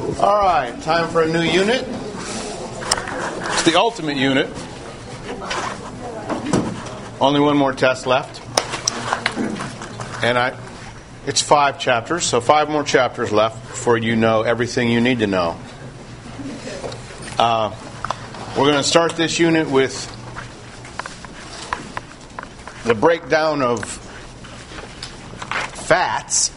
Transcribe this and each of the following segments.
All right, time for a new unit. It's the ultimate unit. Only one more test left. And it's 5 chapters, so 5 more chapters left before you know everything you need to know. We're going to start this unit with the breakdown of fats.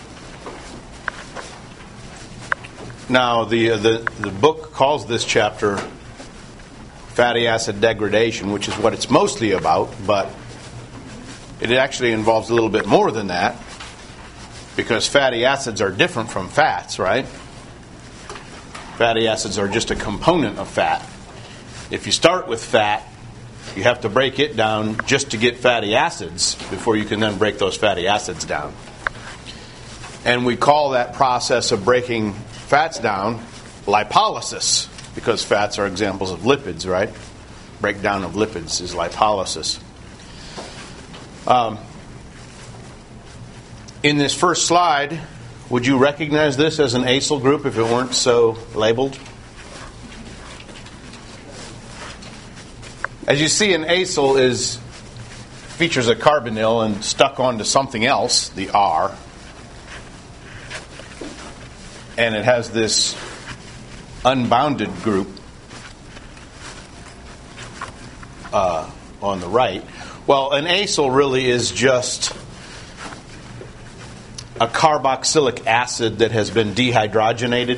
Now, the book calls this chapter fatty acid degradation, which is what it's mostly about, but it actually involves a little bit more than that, because fatty acids are different from fats, right? Fatty acids are just a component of fat. If you start with fat, you have to break it down just to get fatty acids before you can then break those fatty acids down. And we call that process of breaking fats down lipolysis, because fats are examples of lipids, right? Breakdown of lipids is lipolysis. In this first slide, would you recognize this as an acyl group if it weren't so labeled? As you see, an acyl features a carbonyl and stuck onto something else, the R. And it has this unbounded group on the right. Well, an acyl really is just a carboxylic acid that has been dehydroxylated.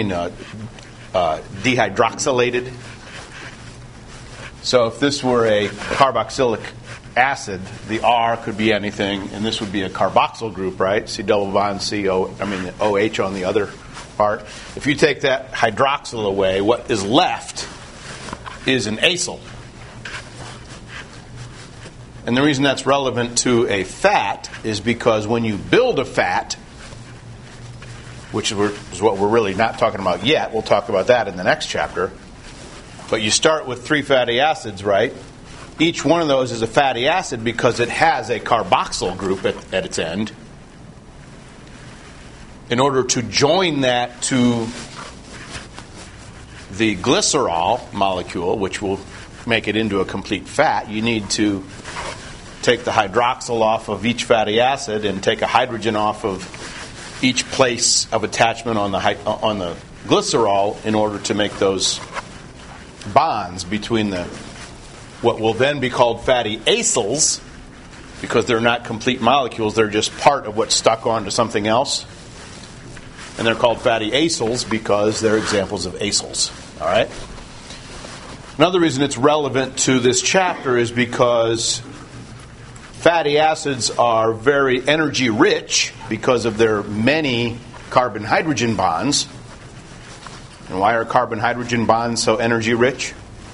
So if this were a carboxylic acid, the R could be anything, and this would be a carboxyl group, right? C double bond OH on the other part. If you take that hydroxyl away, what is left is an acyl. And the reason that's relevant to a fat is because when you build a fat, which is what we're really not talking about yet, we'll talk about that in the next chapter, but you start with 3 fatty acids, right? Each one of those is a fatty acid because it has a carboxyl group at its end. In order to join that to the glycerol molecule, which will make it into a complete fat, you need to take the hydroxyl off of each fatty acid and take a hydrogen off of each place of attachment on the glycerol in order to make those bonds between what will then be called fatty acyls, because they're not complete molecules, they're just part of what's stuck onto something else. And they're called fatty acyls because they're examples of acyls. All right? Another reason it's relevant to this chapter is because fatty acids are very energy rich because of their many carbon-hydrogen bonds. And why are carbon-hydrogen bonds so energy rich?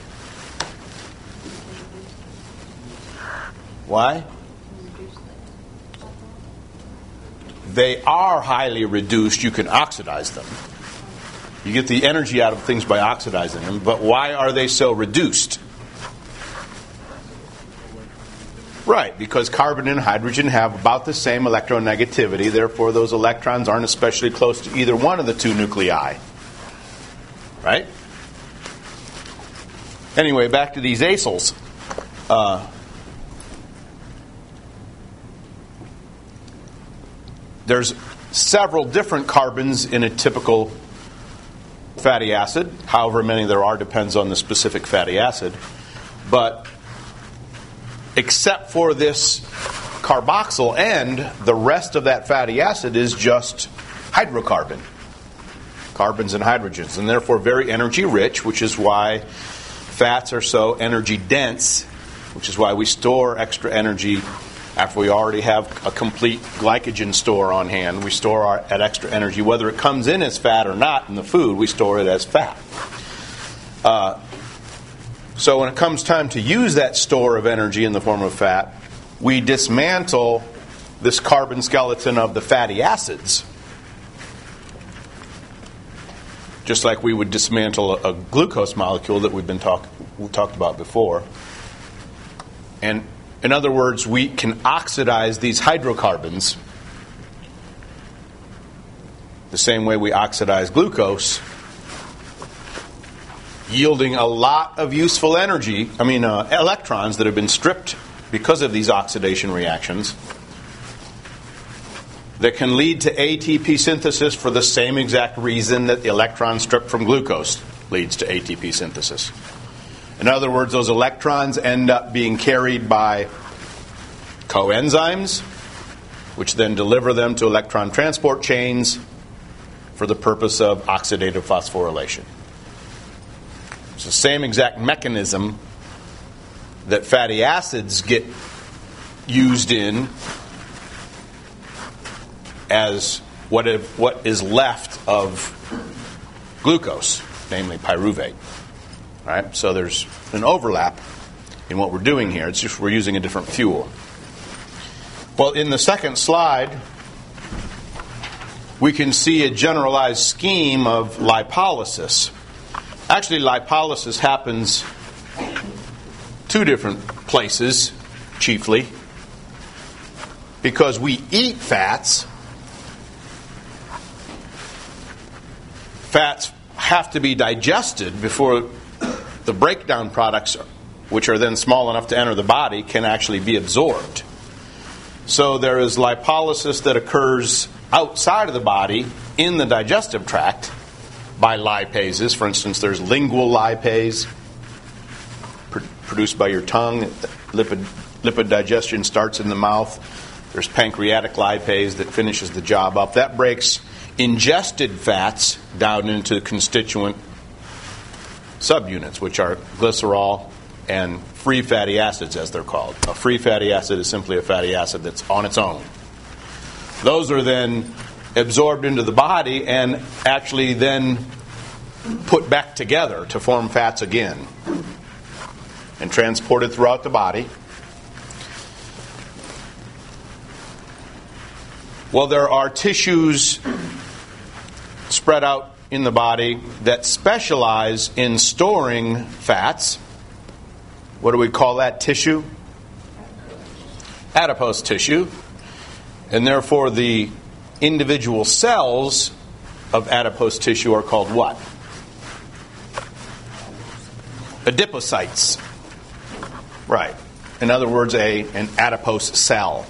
Why? They are highly reduced. You can oxidize them. You get the energy out of things by oxidizing them. But why are they so reduced? Right, because carbon and hydrogen have about the same electronegativity. Therefore, those electrons aren't especially close to either one of the 2 nuclei. Right? Anyway, back to these acyls. There's several different carbons in a typical fatty acid. However many there are depends on the specific fatty acid. But except for this carboxyl end, the rest of that fatty acid is just hydrocarbon. Carbons and hydrogens, and therefore very energy rich, which is why fats are so energy dense, which is why we store extra energy after we already have a complete glycogen store on hand. We store at extra energy, whether it comes in as fat or not in the food, we store it as fat. So when it comes time to use that store of energy in the form of fat, we dismantle this carbon skeleton of the fatty acids, just like we would dismantle a glucose molecule that we talked about before. And in other words, we can oxidize these hydrocarbons the same way we oxidize glucose, yielding a lot of useful electrons that have been stripped because of these oxidation reactions that can lead to ATP synthesis for the same exact reason that the electron stripped from glucose leads to ATP synthesis. In other words, those electrons end up being carried by coenzymes, which then deliver them to electron transport chains for the purpose of oxidative phosphorylation. It's the same exact mechanism that fatty acids get used in as what is left of glucose, namely pyruvate. All right? So there's an overlap in what we're doing here. It's just we're using a different fuel. Well, in the second slide, we can see a generalized scheme of lipolysis. Actually, lipolysis happens two different places, chiefly, because we eat fats. Fats have to be digested before the breakdown products, which are then small enough to enter the body, can actually be absorbed. So there is lipolysis that occurs outside of the body in the digestive tract by lipases. For instance, there's lingual lipase produced by your tongue. Lipid digestion starts in the mouth. There's pancreatic lipase that finishes the job up. That breaks ingested fats down into constituent subunits, which are glycerol and free fatty acids, as they're called. A free fatty acid is simply a fatty acid that's on its own. Those are then absorbed into the body and actually then put back together to form fats again and transported throughout the body. Well, there are tissues spread out in the body that specialize in storing fats. What do we call that tissue? Adipose tissue. And therefore the individual cells of adipose tissue are called what? Adipocytes. Right. In other words, an adipose cell.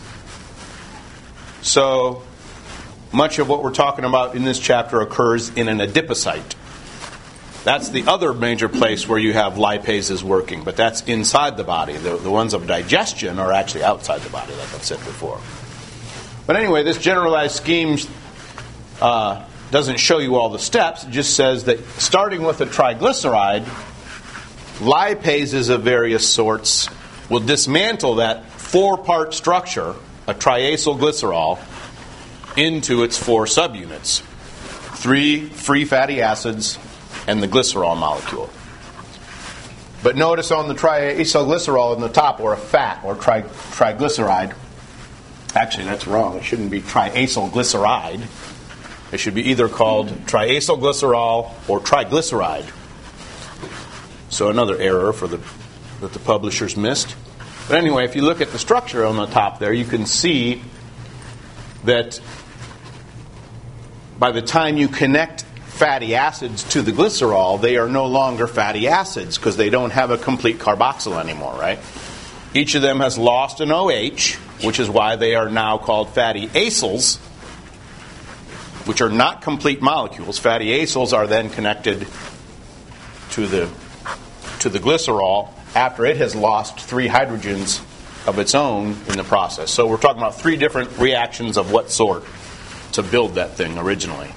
So much of what we're talking about in this chapter occurs in an adipocyte. That's the other major place where you have lipases working, but that's inside the body. The ones of digestion are actually outside the body, like I've said before. But anyway, this generalized scheme doesn't show you all the steps. It just says that starting with a triglyceride, lipases of various sorts will dismantle that four-part structure, a triacylglycerol, into its four subunits. 3 free fatty acids and the glycerol molecule. But notice on the triacylglycerol in the top, or a fat, or triglyceride. Actually, that's wrong. It shouldn't be triacylglyceride. It should be either called triacylglycerol or triglyceride. So another error that the publishers missed. But anyway, if you look at the structure on the top there, you can see that by the time you connect fatty acids to the glycerol, they are no longer fatty acids because they don't have a complete carboxyl anymore, right? Each of them has lost an OH, which is why they are now called fatty acyls, which are not complete molecules. Fatty acyls are then connected to the glycerol after it has lost 3 hydrogens of its own in the process. So we're talking about 3 different reactions of what sort to build that thing originally.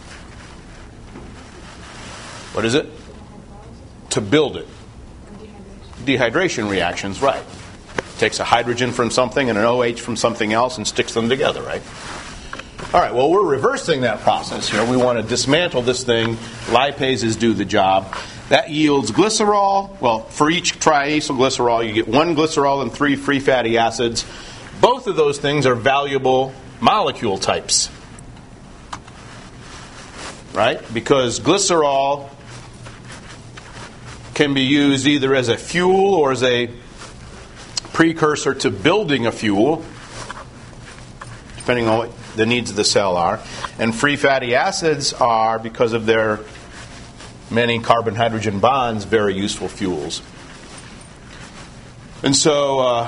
What is it? To build it. Dehydration reactions, right. Takes a hydrogen from something and an OH from something else and sticks them together, right? All right, well, we're reversing that process here. We want to dismantle this thing. Lipases do the job. That yields glycerol. Well, for each triacylglycerol, you get 1 glycerol and 3 free fatty acids. Both of those things are valuable molecule types, right? Because glycerol can be used either as a fuel or as a precursor to building a fuel, depending on the needs of the cell are. And free fatty acids are, because of their many carbon-hydrogen bonds, very useful fuels. And so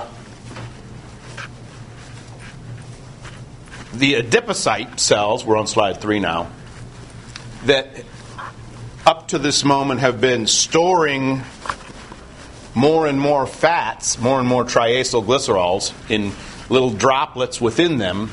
the adipocyte cells, we're on slide 3 now, that up to this moment have been storing more and more fats, more and more triacylglycerols in little droplets within them.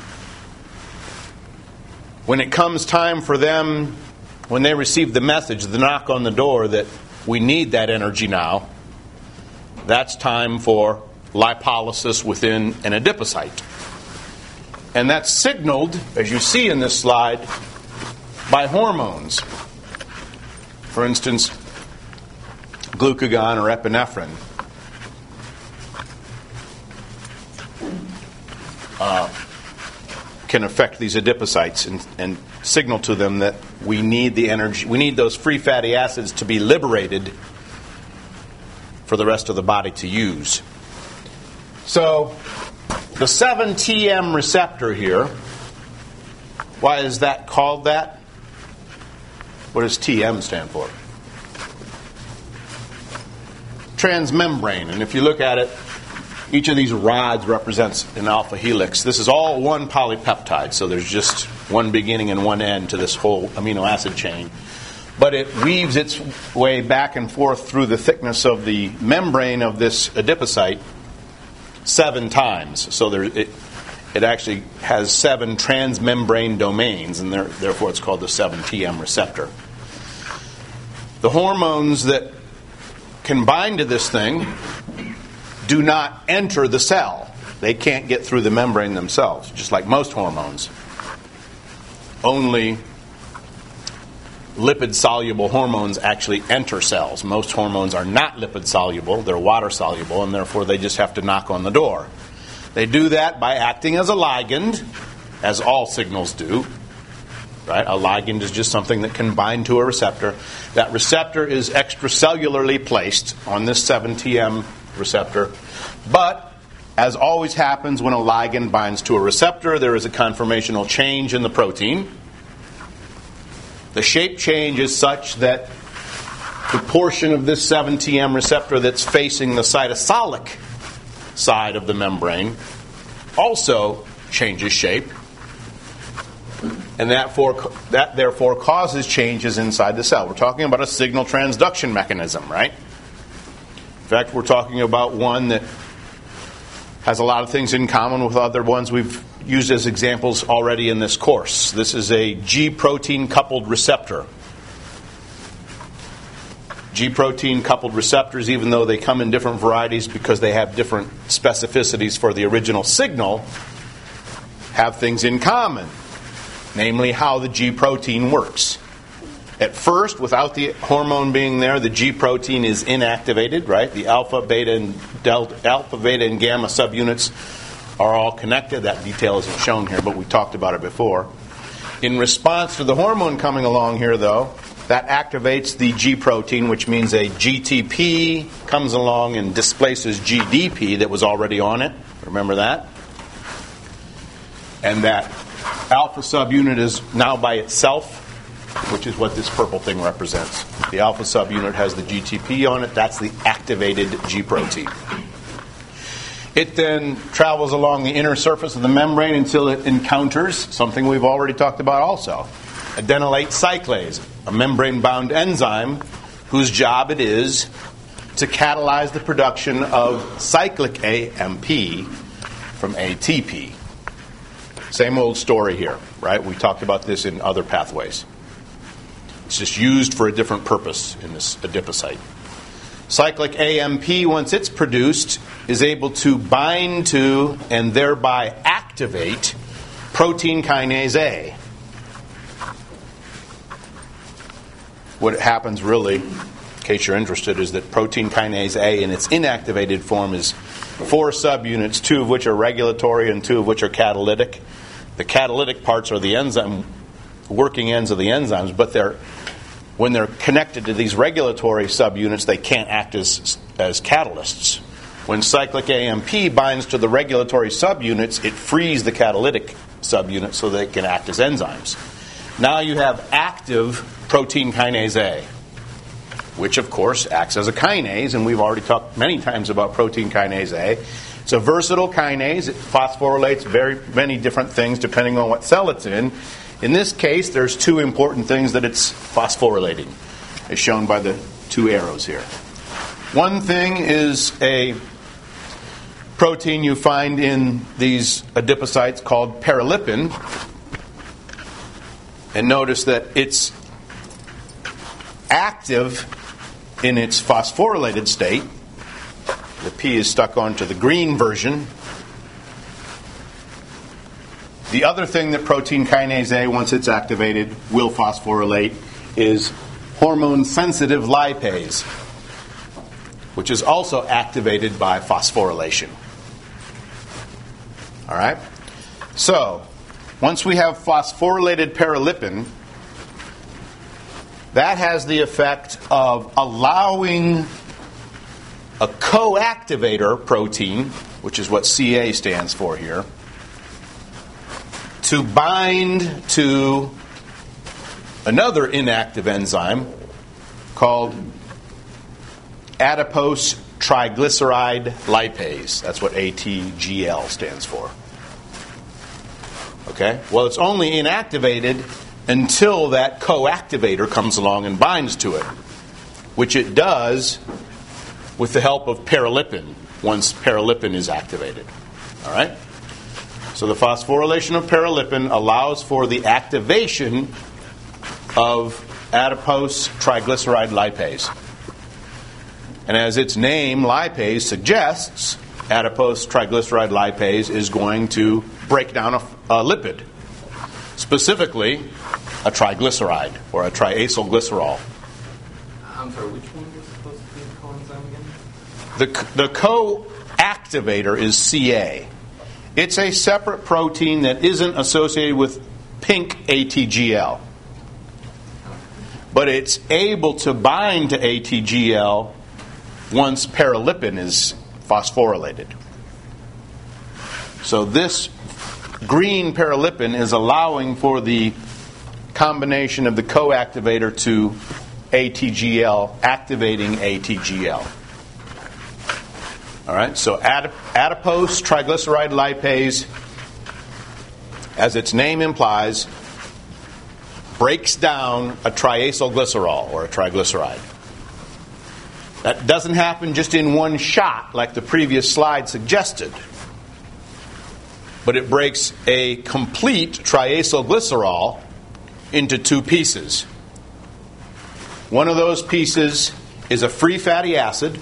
When it comes time for them, when they receive the message, the knock on the door that we need that energy now, that's time for lipolysis within an adipocyte. And that's signaled, as you see in this slide, by hormones. For instance, glucagon or epinephrine. Can affect these adipocytes and signal to them that we need the energy, we need those free fatty acids to be liberated for the rest of the body to use. So, the 7-TM receptor here, why is that called that? What does TM stand for? Transmembrane. And if you look at it, each of these rods represents an alpha helix. This is all one polypeptide, so there's just one beginning and one end to this whole amino acid chain. But it weaves its way back and forth through the thickness of the membrane of this adipocyte 7 times. So it actually has 7 transmembrane domains, and therefore it's called the 7-TM receptor. The hormones that can bind to this thing do not enter the cell. They can't get through the membrane themselves, just like most hormones. Only lipid-soluble hormones actually enter cells. Most hormones are not lipid-soluble, they're water-soluble, and therefore they just have to knock on the door. They do that by acting as a ligand, as all signals do. Right? A ligand is just something that can bind to a receptor. That receptor is extracellularly placed on this 7-TM receptor. But, as always happens when a ligand binds to a receptor, there is a conformational change in the protein. The shape change is such that the portion of this 7-TM receptor that's facing the cytosolic side of the membrane also changes shape. And that therefore causes changes inside the cell. We're talking about a signal transduction mechanism, right? In fact, we're talking about one that has a lot of things in common with other ones we've used as examples already in this course. This is a G-protein coupled receptor. G-protein coupled receptors, even though they come in different varieties because they have different specificities for the original signal, have things in common. Namely, how the G-protein works. At first, without the hormone being there, the G-protein is inactivated, right? The alpha, beta, and gamma subunits are all connected. That detail isn't shown here, but we talked about it before. In response to the hormone coming along here, though, that activates the G-protein, which means a GTP comes along and displaces GDP that was already on it. Remember that? And that alpha subunit is now by itself, which is what this purple thing represents. The alpha subunit has the GTP on it. That's the activated G-protein. It then travels along the inner surface of the membrane until it encounters something we've already talked about also. Adenylate cyclase, a membrane-bound enzyme whose job it is to catalyze the production of cyclic AMP from ATP. Same old story here, right? We talked about this in other pathways. It's just used for a different purpose in this adipocyte. Cyclic AMP, once it's produced, is able to bind to and thereby activate protein kinase A. What happens really, in case you're interested, is that protein kinase A in its inactivated form is 4 subunits, 2 of which are regulatory and 2 of which are catalytic. The catalytic parts are the enzyme working ends of the enzymes, but when they're connected to these regulatory subunits, they can't act as catalysts. When cyclic AMP binds to the regulatory subunits, it frees the catalytic subunits so they can act as enzymes. Now you have active protein kinase A, which of course acts as a kinase, and we've already talked many times about protein kinase A. It's a versatile kinase. It phosphorylates very many different things depending on what cell it's in. In this case, there's two important things that it's phosphorylating, as shown by the two arrows here. One thing is a protein you find in these adipocytes called paralipin. And notice that it's active in its phosphorylated state. The P is stuck onto the green version. The other thing that protein kinase A, once it's activated, will phosphorylate is hormone-sensitive lipase, which is also activated by phosphorylation. All right? So, once we have phosphorylated paralipin, that has the effect of allowing a coactivator protein, which is what CA stands for here, to bind to another inactive enzyme called adipose triglyceride lipase. That's what ATGL stands for. Okay? Well, it's only inactivated until that coactivator comes along and binds to it, which it does with the help of paralipin once paralipin is activated. All right? So the phosphorylation of paralipin allows for the activation of adipose triglyceride lipase. And as its name, lipase, suggests, adipose triglyceride lipase is going to break down a lipid, specifically a triglyceride or a triacylglycerol. I'm sorry, which one was supposed to be the coenzyme again? The coactivator is CA. It's a separate protein that isn't associated with pink ATGL. But it's able to bind to ATGL once paralipin is phosphorylated. So this green paralipin is allowing for the combination of the coactivator to ATGL, activating ATGL. All right, so adipose triglyceride lipase, as its name implies, breaks down a triacylglycerol or a triglyceride. That doesn't happen just in one shot like the previous slide suggested, but it breaks a complete triacylglycerol into two pieces. One of those pieces is a free fatty acid,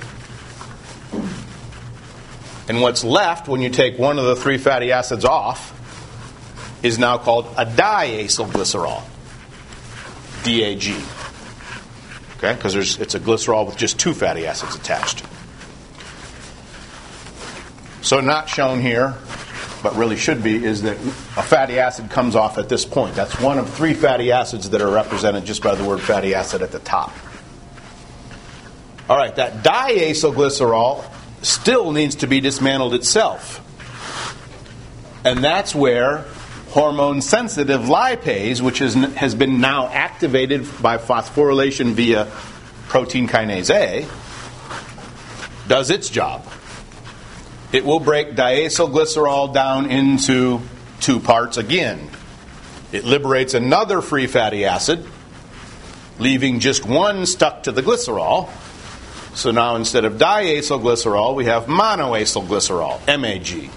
and what's left when you take one of the three fatty acids off is now called a diacylglycerol, DAG. Okay, because it's a glycerol with just two fatty acids attached. So not shown here, but really should be, is that a fatty acid comes off at this point. That's one of three fatty acids that are represented just by the word fatty acid at the top. All right, that diacylglycerol still needs to be dismantled itself. And that's where hormone-sensitive lipase, which has been now activated by phosphorylation via protein kinase A, does its job. It will break diacylglycerol down into two parts again. It liberates another free fatty acid, leaving just one stuck to the glycerol. So now instead of diacylglycerol, we have monoacylglycerol, MAG.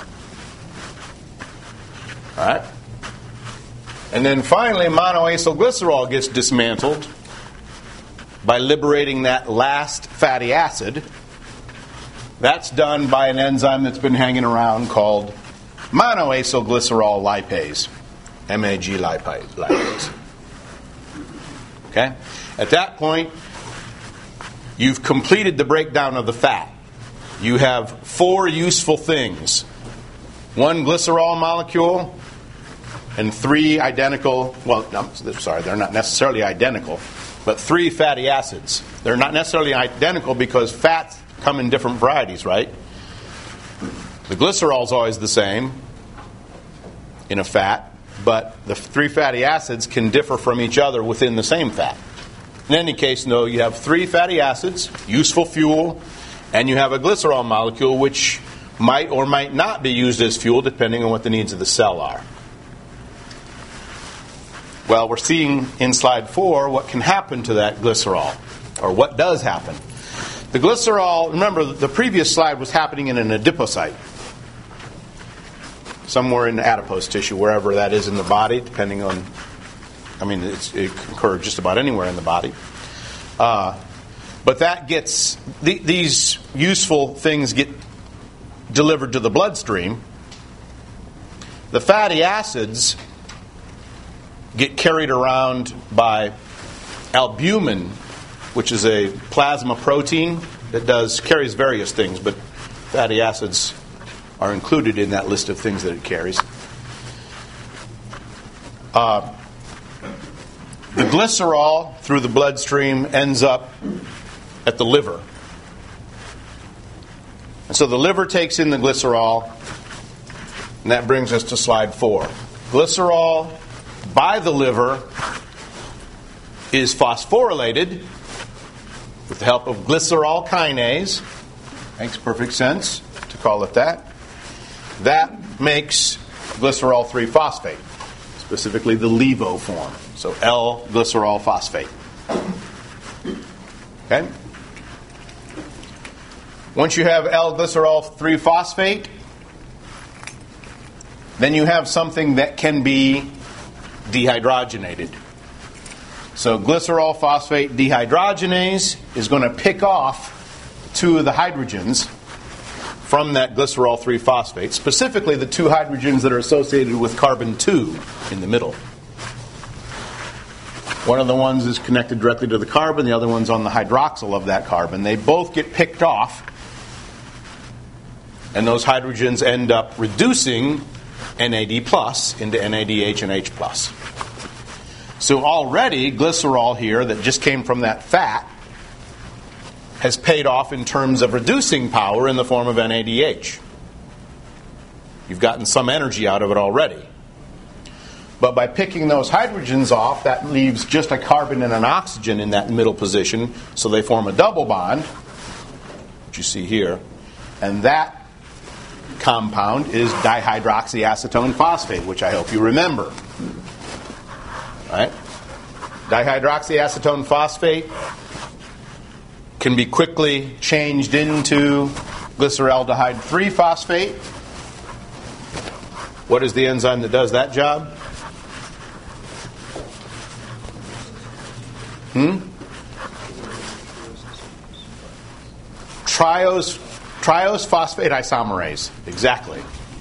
All right? And then finally, monoacylglycerol gets dismantled by liberating that last fatty acid. That's done by an enzyme that's been hanging around called monoacylglycerol lipase, MAG lipase. Okay? At that point, you've completed the breakdown of the fat. You have four useful things. One glycerol molecule and three identical, they're not necessarily identical, but three fatty acids. They're not necessarily identical because fats come in different varieties, right? The glycerol is always the same in a fat, but the three fatty acids can differ from each other within the same fat. In any case, no, you have three fatty acids, useful fuel, and you have a glycerol molecule which might or might not be used as fuel depending on what the needs of the cell are. Well, we're seeing in slide 4 what can happen to that glycerol, or what does happen. The glycerol, remember the previous slide was happening in an adipocyte, somewhere in the adipose tissue, wherever that is in the body, depending on, it can occur just about anywhere in the body. But that gets, these useful things get delivered to the bloodstream. The fatty acids get carried around by albumin, which is a plasma protein that carries various things, but fatty acids are included in that list of things that it carries. The glycerol through the bloodstream ends up at the liver. And so the liver takes in the glycerol, and that brings us to slide 4. Glycerol by the liver is phosphorylated with the help of glycerol kinase. Makes perfect sense to call it that. That makes glycerol 3-phosphate, specifically the levo form. So L-glycerol phosphate. Okay? Once you have L-glycerol 3-phosphate, then you have something that can be dehydrogenated. So glycerol phosphate dehydrogenase is going to pick off 2 of the hydrogens from that glycerol 3-phosphate, specifically the 2 hydrogens that are associated with carbon 2 in the middle. One of the ones is connected directly to the carbon, the other one's on the hydroxyl of that carbon. They both get picked off, and those hydrogens end up reducing NAD plus into NADH and H plus. So already glycerol here that just came from that fat has paid off in terms of reducing power in the form of NADH. You've gotten some energy out of it already. But by picking those hydrogens off, that leaves just a carbon and an oxygen in that middle position, so they form a double bond, which you see here. And that compound is dihydroxyacetone phosphate, which I hope you remember. Right? Dihydroxyacetone phosphate can be quickly changed into glyceraldehyde 3-phosphate. What is the enzyme that does that job? Triose phosphate isomerase. Exactly.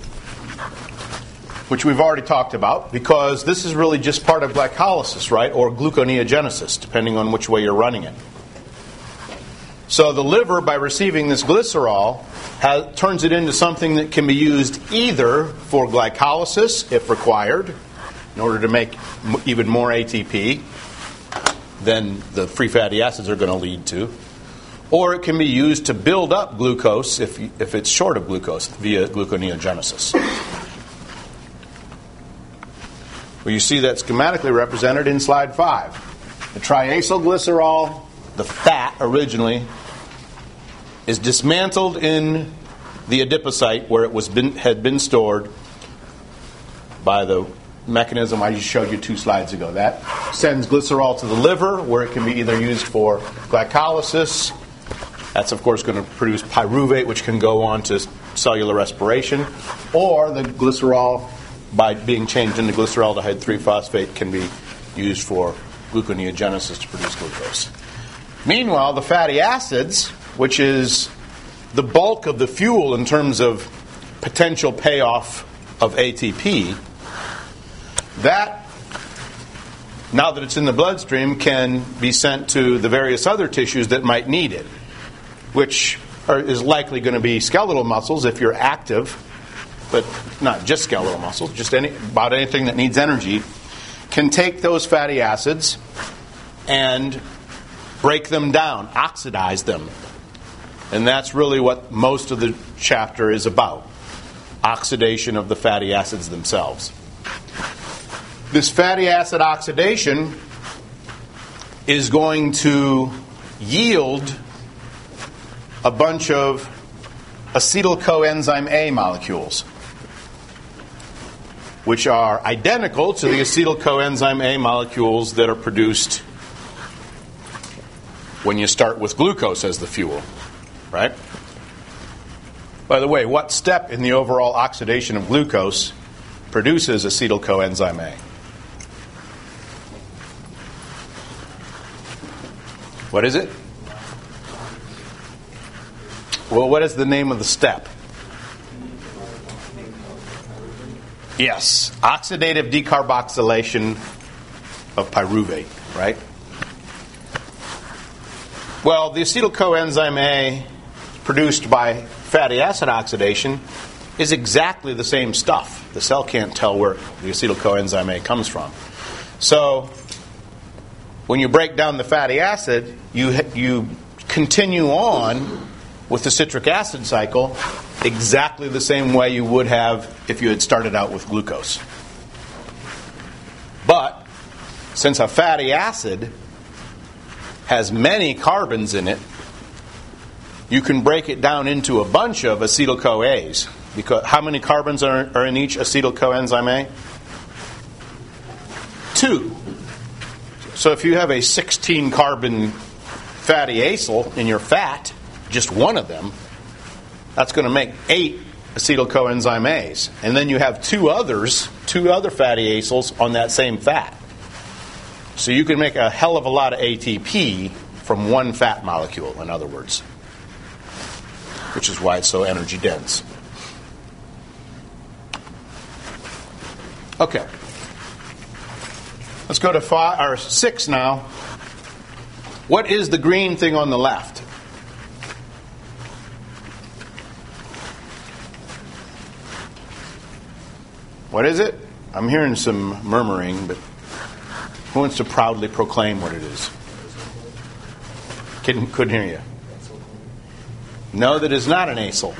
Which we've already talked about, because this is really just part of glycolysis, right? Or gluconeogenesis, depending on which way you're running it. So the liver, by receiving this glycerol, turns it into something that can be used either for glycolysis, if required, in order to make even more ATP than the free fatty acids are going to lead to, or it can be used to build up glucose if it's short of glucose via gluconeogenesis. Well, you see that schematically represented in slide 5. The triacylglycerol, the fat originally, is dismantled in the adipocyte where it had been stored by the mechanism I just showed you 2 slides ago. That sends glycerol to the liver, where it can be either used for glycolysis. That's, of course, going to produce pyruvate, which can go on to cellular respiration. Or the glycerol, by being changed into glyceraldehyde 3-phosphate, can be used for gluconeogenesis to produce glucose. Meanwhile, the fatty acids, which is the bulk of the fuel in terms of potential payoff of ATP, that, now that it's in the bloodstream, can be sent to the various other tissues that might need it, which is likely going to be skeletal muscles if you're active, but not just skeletal muscles, just about anything that needs energy, can take those fatty acids and break them down, oxidize them. And that's really what most of the chapter is about, oxidation of the fatty acids themselves. This fatty acid oxidation is going to yield a bunch of acetyl coenzyme A molecules, which are identical to the acetyl coenzyme A molecules that are produced when you start with glucose as the fuel, right? By the way, what step in the overall oxidation of glucose produces acetyl coenzyme A? What is it? Well, what is the name of the step? Yes, oxidative decarboxylation of pyruvate, right? Well, the acetyl coenzyme A produced by fatty acid oxidation is exactly the same stuff. The cell can't tell where the acetyl coenzyme A comes from. So, when you break down the fatty acid, you continue on with the citric acid cycle exactly the same way you would have if you had started out with glucose. But since a fatty acid has many carbons in it, you can break it down into a bunch of acetyl-CoAs. Because how many carbons are in each acetyl coenzyme A? 2. So if you have a 16-carbon fatty acyl in your fat, just one of them, that's going to make 8 acetyl coenzyme A's. And then you have 2 other fatty acyls on that same fat. So you can make a hell of a lot of ATP from one fat molecule, in other words. Which is why it's so energy dense. Okay. Let's go to 6 now. What is the green thing on the left? What is it? I'm hearing some murmuring, but who wants to proudly proclaim what it is? Couldn't hear you. No, that is not an acyl.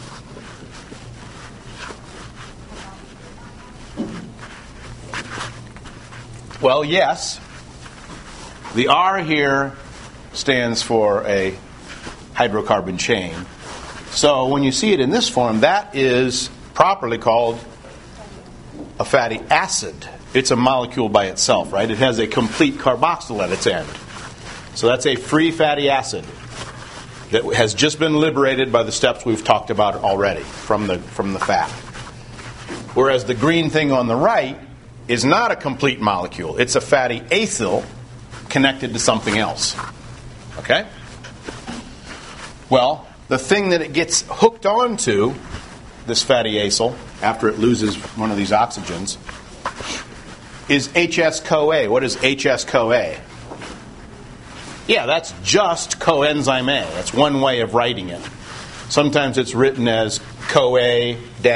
Well, yes. The R here stands for a hydrocarbon chain. So when you see it in this form, that is properly called a fatty acid. It's a molecule by itself, right? It has a complete carboxyl at its end. So that's a free fatty acid that has just been liberated by the steps we've talked about already from the fat. Whereas the green thing on the right is not a complete molecule. It's a fatty acyl connected to something else. Okay? Well, the thing that it gets hooked onto, this fatty acyl, after it loses one of these oxygens, is HS-CoA. What is HS-CoA? Yeah, that's just coenzyme A. That's one way of writing it. Sometimes it's written as CoA-SH.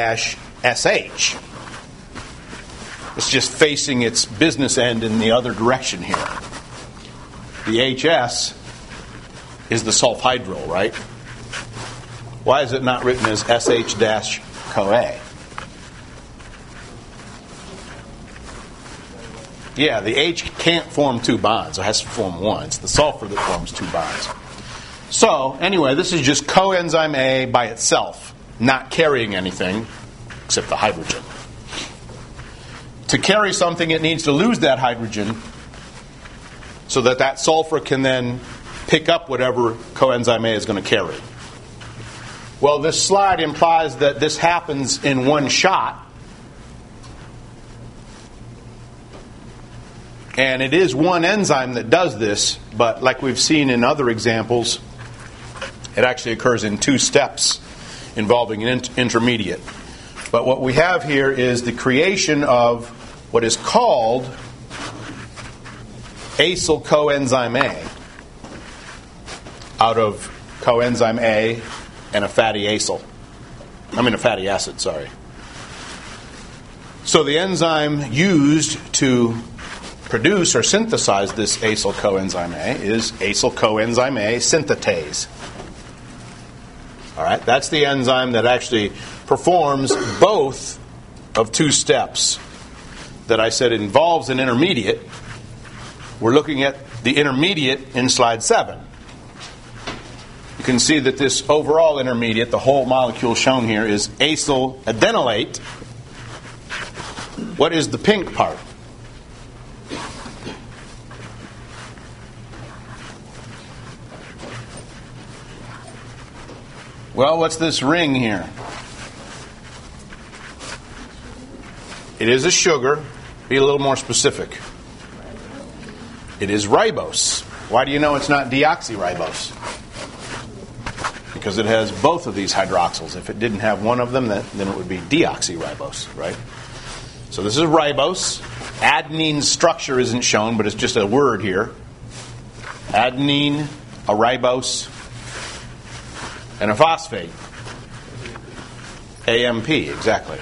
It's just facing its business end in the other direction here. The HS is the sulfhydryl, right? Why is it not written as SH-CoA? Yeah, the H can't form 2 bonds. It has to form one. It's the sulfur that forms 2 bonds. So, anyway, this is just coenzyme A by itself, not carrying anything except the hydrogen. To carry something, it needs to lose that hydrogen so that sulfur can then pick up whatever coenzyme A is going to carry. Well, this slide implies that this happens in one shot. And it is one enzyme that does this, but like we've seen in other examples, it actually occurs in 2 steps involving an intermediate. But what we have here is the creation of what is called acyl coenzyme A out of coenzyme A and a fatty acid, sorry. So the enzyme used to produce or synthesize this acyl coenzyme A is acyl coenzyme A synthetase. All right, that's the enzyme that actually performs both of 2 steps. that I said involves an intermediate, we're looking at the intermediate in slide 7. You can see that this overall intermediate, the whole molecule shown here, is acyl adenylate. What is the pink part? Well, what's this ring here? It is a sugar. Be a little more specific. It is ribose. Why do you know it's not deoxyribose? Because it has both of these hydroxyls. If it didn't have one of them, then it would be deoxyribose, right? So this is ribose. Adenine's structure isn't shown, but it's just a word here. Adenine, a ribose, and a phosphate. AMP, exactly.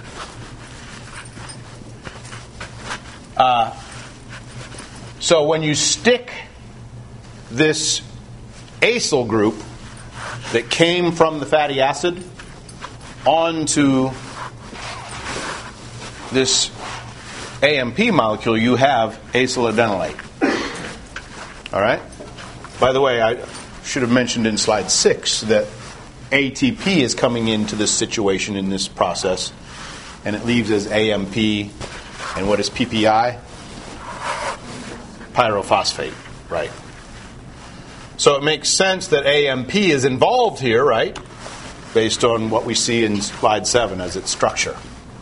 So when you stick this acyl group that came from the fatty acid onto this AMP molecule, you have acyl adenylate. All right? By the way, I should have mentioned in slide 6 that ATP is coming into this situation in this process, and it leaves as AMP. And what is PPI? Pyrophosphate, right? So it makes sense that AMP is involved here, right? Based on what we see in slide 7 as its structure.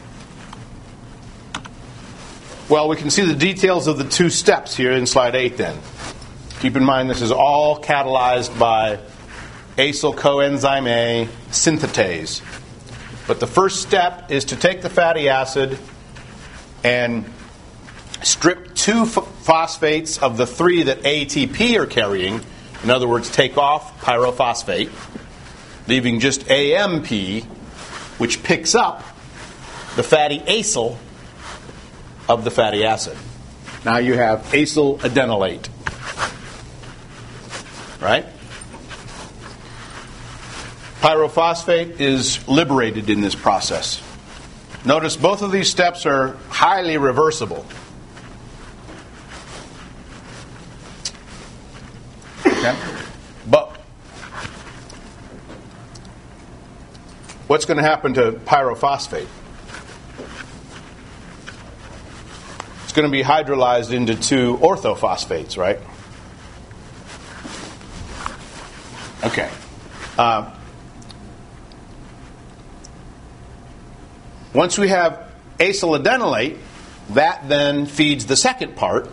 Well, we can see the details of the 2 steps here in slide 8 then. Keep in mind this is all catalyzed by acyl coenzyme A synthetase. But the first step is to take the fatty acid and strip 2 phosphates of the 3 that ATP are carrying. In other words, take off pyrophosphate, leaving just AMP, which picks up the fatty acyl of the fatty acid. Now you have acyl adenylate. Right? Pyrophosphate is liberated in this process. Notice both of these steps are highly reversible. Okay? But what's going to happen to pyrophosphate? It's going to be hydrolyzed into 2 orthophosphates, right? Okay. Once we have acyl adenylate, that then feeds the second part.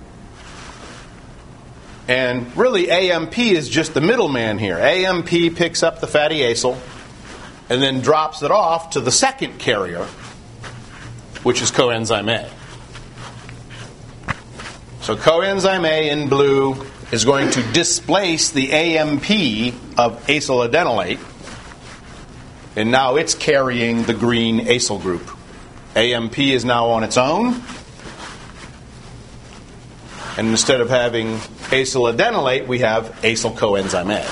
And really, AMP is just the middleman here. AMP picks up the fatty acyl and then drops it off to the second carrier, which is coenzyme A. So coenzyme A in blue is going to displace the AMP of acyl adenylate, and now it's carrying the green acyl group. AMP is now on its own, and instead of having acyl adenylate, we have acyl coenzyme A.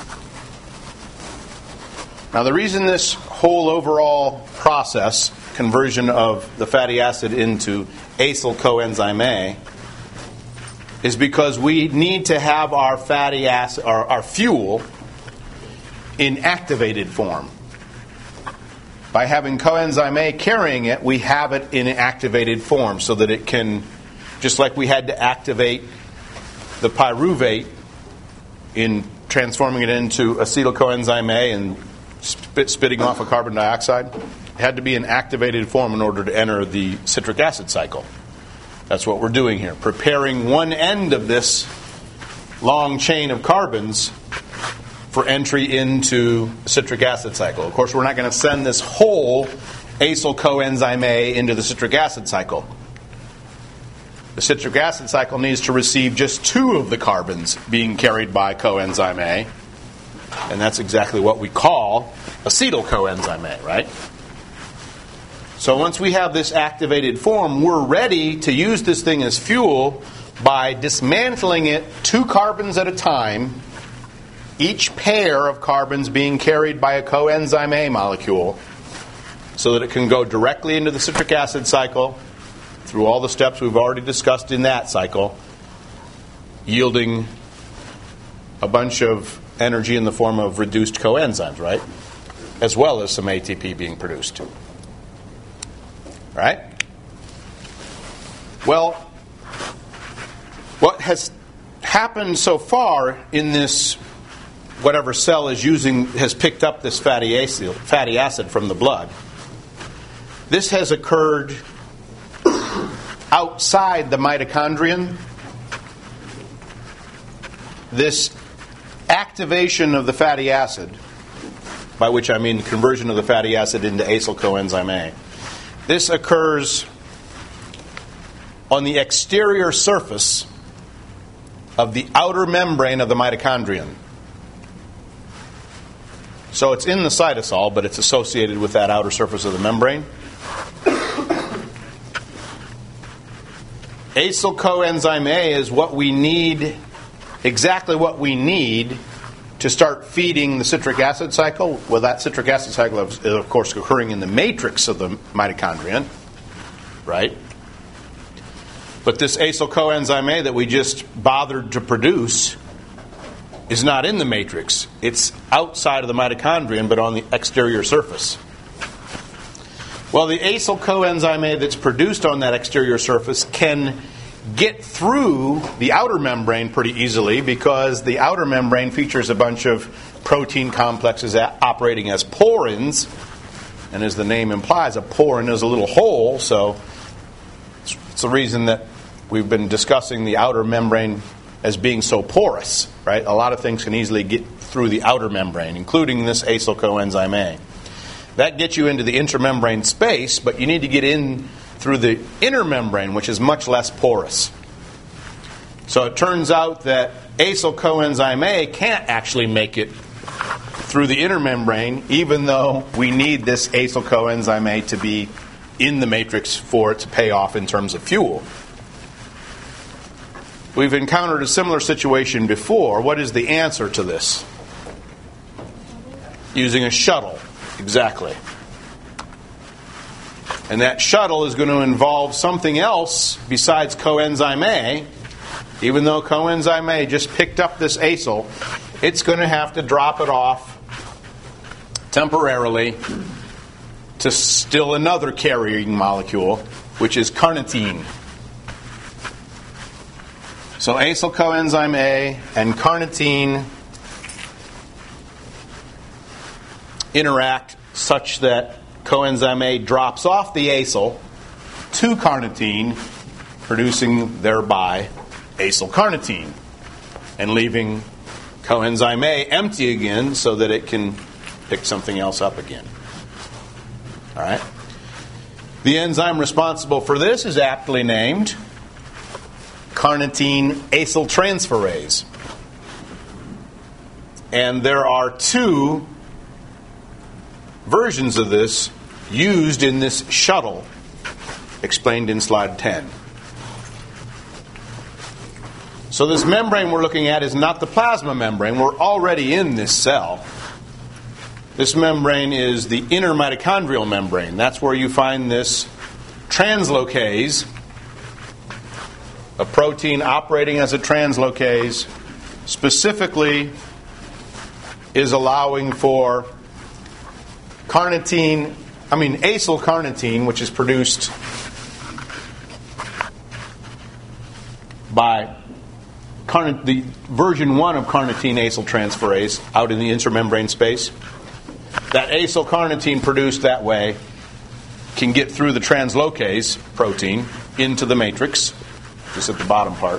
Now the reason this whole overall process, conversion of the fatty acid into acyl coenzyme A, is because we need to have our fatty acid, our fuel, in activated form. By having coenzyme A carrying it, we have it in activated form so that it can, just like we had to activate the pyruvate in transforming it into acetyl coenzyme A and spitting off a carbon dioxide, it had to be in activated form in order to enter the citric acid cycle. That's what we're doing here, preparing one end of this long chain of carbons for entry into the citric acid cycle. Of course, we're not going to send this whole acyl coenzyme A into the citric acid cycle. The citric acid cycle needs to receive just 2 of the carbons being carried by coenzyme A, and that's exactly what we call acetyl coenzyme A, right? So once we have this activated form, we're ready to use this thing as fuel by dismantling it 2 carbons at a time, each pair of carbons being carried by a coenzyme A molecule, so that it can go directly into the citric acid cycle through all the steps we've already discussed in that cycle, yielding a bunch of energy in the form of reduced coenzymes, right? As well as some ATP being produced. Right? Well, what has happened so far in this, whatever cell is using, has picked up this fatty acid from the blood. This has occurred outside the mitochondrion. This activation of the fatty acid, by which I mean conversion of the fatty acid into acyl coenzyme A, this occurs on the exterior surface of the outer membrane of the mitochondrion. So it's in the cytosol, but it's associated with that outer surface of the membrane. Acyl coenzyme A is what we need, exactly what we need to start feeding the citric acid cycle. Well, that citric acid cycle is, of course, occurring in the matrix of the mitochondrion, right? But this acyl coenzyme A that we just bothered to produce is not in the matrix. It's outside of the mitochondrion, but on the exterior surface. Well, the acyl coenzyme A that's produced on that exterior surface can get through the outer membrane pretty easily because the outer membrane features a bunch of protein complexes operating as porins. And as the name implies, a porin is a little hole, so it's the reason that we've been discussing the outer membrane as being so porous, right? A lot of things can easily get through the outer membrane, including this acyl coenzyme A. That gets you into the intramembrane space, but you need to get in through the inner membrane, which is much less porous. So it turns out that acyl coenzyme A can't actually make it through the inner membrane, even though we need this acyl coenzyme A to be in the matrix for it to pay off in terms of fuel. We've encountered a similar situation before. What is the answer to this? Using a shuttle. Exactly. And that shuttle is going to involve something else besides coenzyme A. Even though coenzyme A just picked up this acyl, it's going to have to drop it off temporarily to still another carrying molecule, which is carnitine. So acyl coenzyme A and carnitine interact such that coenzyme A drops off the acyl to carnitine, producing thereby acyl carnitine, and leaving coenzyme A empty again so that it can pick something else up again. All right. The enzyme responsible for this is aptly named carnitine acyltransferase. And there are two versions of this used in this shuttle, explained in slide 10. So this membrane we're looking at is not the plasma membrane. We're already in this cell. This membrane is the inner mitochondrial membrane. That's where you find this translocase, a protein operating as a translocase, specifically is allowing for acyl carnitine, which is produced by the version 1 of carnitine acyltransferase out in the intramembrane space. That acyl carnitine produced that way can get through the translocase protein into the matrix, just at the bottom part.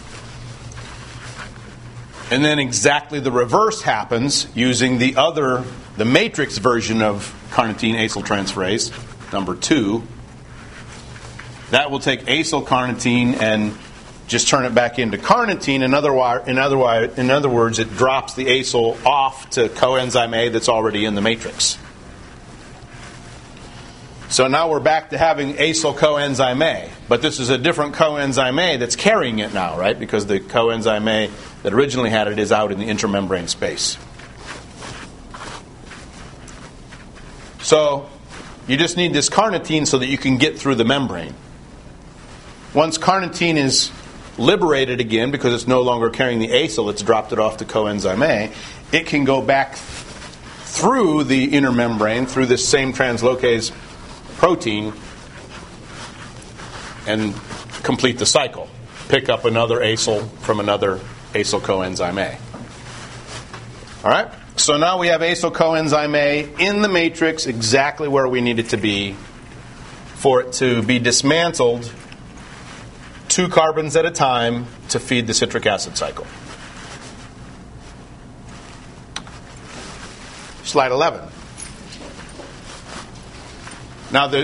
And then exactly the reverse happens using the matrix version of carnitine acyltransferase, number 2. That will take acyl carnitine and just turn it back into carnitine. In other words, it drops the acyl off to coenzyme A that's already in the matrix. So now we're back to having acyl coenzyme A, but this is a different coenzyme A that's carrying it now, right? Because the coenzyme A that originally had it is out in the intramembrane space. So you just need this carnitine so that you can get through the membrane. Once carnitine is liberated again, because it's no longer carrying the acyl, it's dropped it off to coenzyme A, it can go back through the inner membrane, through this same translocase protein, and complete the cycle. Pick up another acyl from another acyl coenzyme A. All right? So now we have acyl coenzyme A in the matrix exactly where we need it to be for it to be dismantled 2 carbons at a time to feed the citric acid cycle. Slide 11. Now the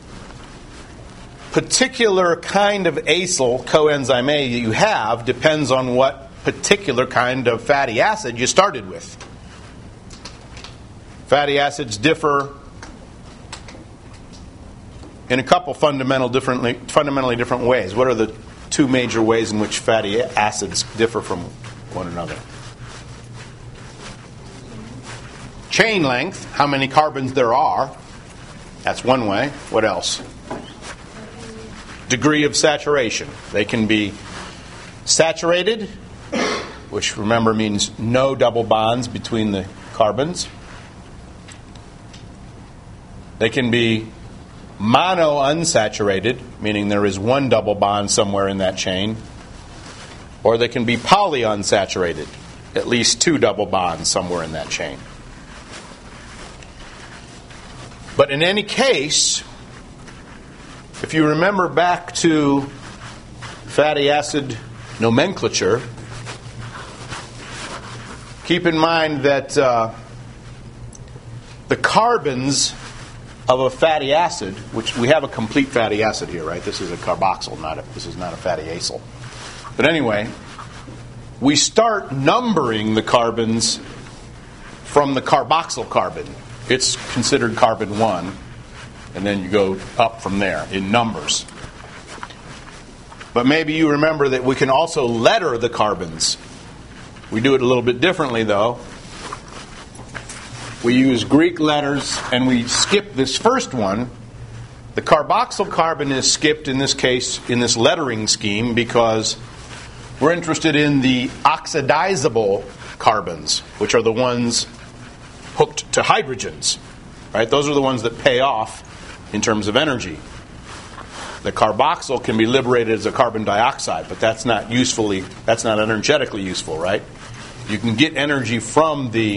particular kind of acyl coenzyme A that you have depends on what particular kind of fatty acid you started with. Fatty acids differ in a couple fundamentally different ways. What are the 2 major ways in which fatty acids differ from one another? Chain length, how many carbons there are. That's one way. What else? Degree of saturation. They can be saturated, which remember means no double bonds between the carbons. They can be mono-unsaturated, meaning there is one double bond somewhere in that chain. Or they can be polyunsaturated, at least 2 double bonds somewhere in that chain. But in any case, if you remember back to fatty acid nomenclature, keep in mind that the carbons of a fatty acid, which we have a complete fatty acid here, right? This is a carboxyl, this is not a fatty acyl. But anyway, we start numbering the carbons from the carboxyl carbon. It's considered carbon 1, and then you go up from there in numbers. But maybe you remember that we can also letter the carbons. We do it a little bit differently, though. We use Greek letters, and we skip this first one. The carboxyl carbon is skipped in this case, in this lettering scheme, because we're interested in the oxidizable carbons, which are the ones hooked to hydrogens. Right? Those are the ones that pay off in terms of energy. The carboxyl can be liberated as a carbon dioxide, but that's not energetically useful, right? You can get energy from the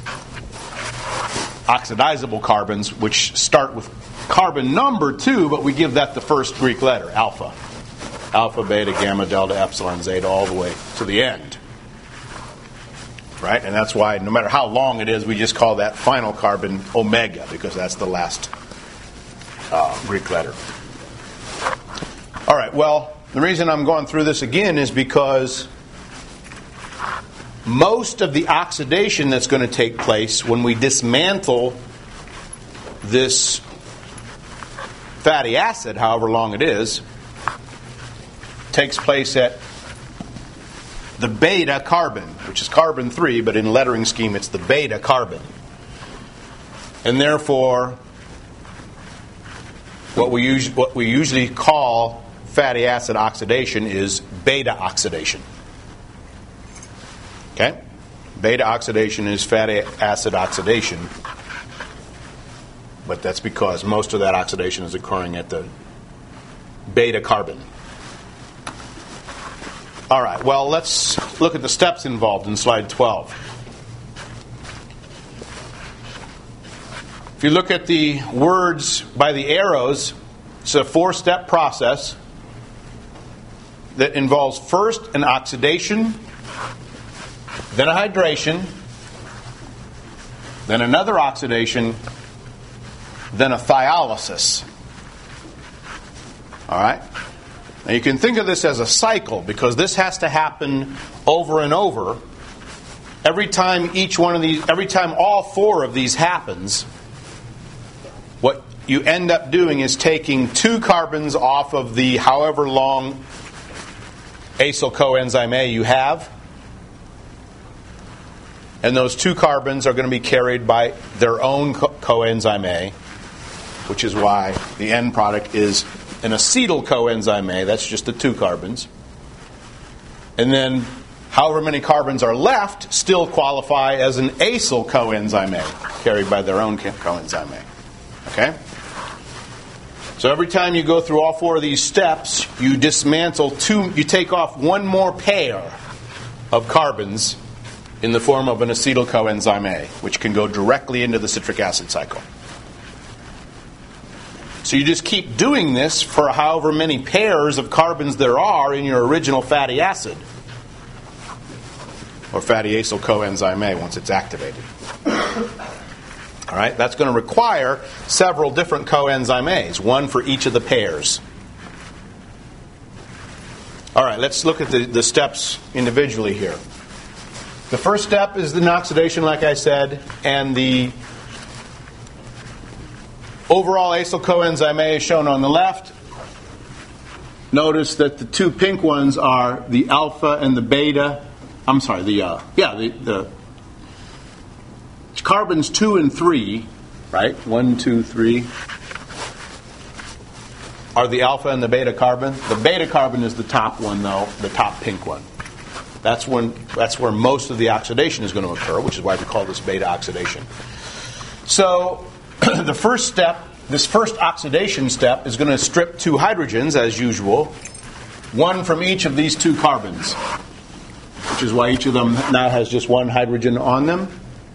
oxidizable carbons, which start with carbon number 2, but we give that the first Greek letter, alpha. Alpha, beta, gamma, delta, epsilon, zeta, all the way to the end. Right? And that's why no matter how long it is, we just call that final carbon omega, because that's the last Greek letter. All right, well, the reason I'm going through this again is because most of the oxidation that's going to take place when we dismantle this fatty acid, however long it is, takes place at the beta carbon, which is carbon 3, but in lettering scheme it's the beta carbon. And therefore, what we usually call fatty acid oxidation is beta oxidation. Okay? Beta oxidation is fatty acid oxidation, but that's because most of that oxidation is occurring at the beta carbon. All right, well, let's look at the steps involved in slide 12. If you look at the words by the arrows, it's a 4-step process that involves first an oxidation, then a hydration, then another oxidation, then a thiolysis. All right? Now you can think of this as a cycle, because this has to happen over and over. Every time all 4 of these happens, what you end up doing is taking 2 carbons off of the however long acyl coenzyme A you have, and those 2 carbons are going to be carried by their own coenzyme A, which is why the end product is an acetyl coenzyme A, that's just the 2 carbons. And then however many carbons are left still qualify as an acyl coenzyme A, carried by their own coenzyme A. Okay? So every time you go through all 4 of these steps, you dismantle 2, you take off 1 more pair of carbons in the form of an acetyl coenzyme A, which can go directly into the citric acid cycle. So you just keep doing this for however many pairs of carbons there are in your original fatty acid, or fatty acyl coenzyme A once it's activated. All right, that's going to require several different coenzyme A's, 1 for each of the pairs. All right, let's look at the steps individually here. The first step is the oxidation, like I said, and the overall acyl coenzyme A is shown on the left. Notice that the 2 pink ones are the alpha and the beta. I'm sorry, the carbons 2 and 3, right? 1, 2, 3 are the alpha and the beta carbon. The beta carbon is the top one, though, the top pink one. That's where most of the oxidation is going to occur, which is why we call this beta oxidation. So the first step, this first oxidation step, is going to strip 2 hydrogens as usual, 1 from each of these 2 carbons, which is why each of them now has just 1 hydrogen on them.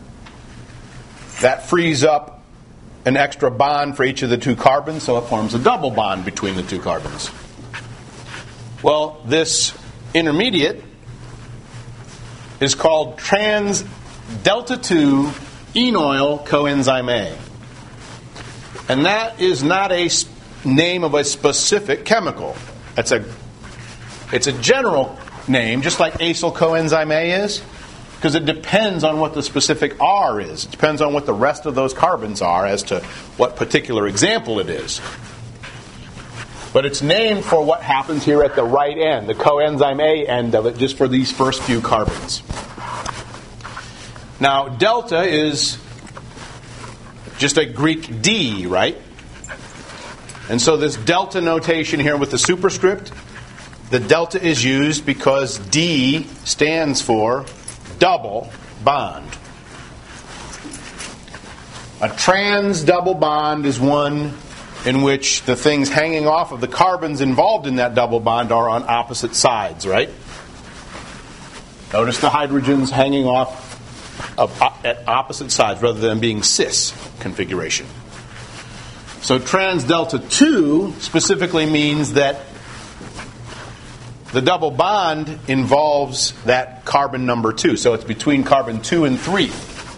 That frees up an extra bond for each of the 2 carbons, so it forms a double bond between the 2 carbons. Well, this intermediate is called trans delta 2 enoyl coenzyme A. And that is not a name of a specific chemical. It's a general name, just like acyl coenzyme A is, because it depends on what the specific R is. It depends on what the rest of those carbons are as to what particular example it is. But it's named for what happens here at the right end, the coenzyme A end of it, just for these first few carbons. Now, delta is just a Greek D, right? And so this delta notation here with the superscript, the delta is used because D stands for double bond. A trans double bond is one in which the things hanging off of the carbons involved in that double bond are on opposite sides, right? Notice the hydrogens hanging off at opposite sides rather than being cis configuration. So trans delta 2 specifically means that the double bond involves that carbon number 2. So it's between carbon 2 and 3.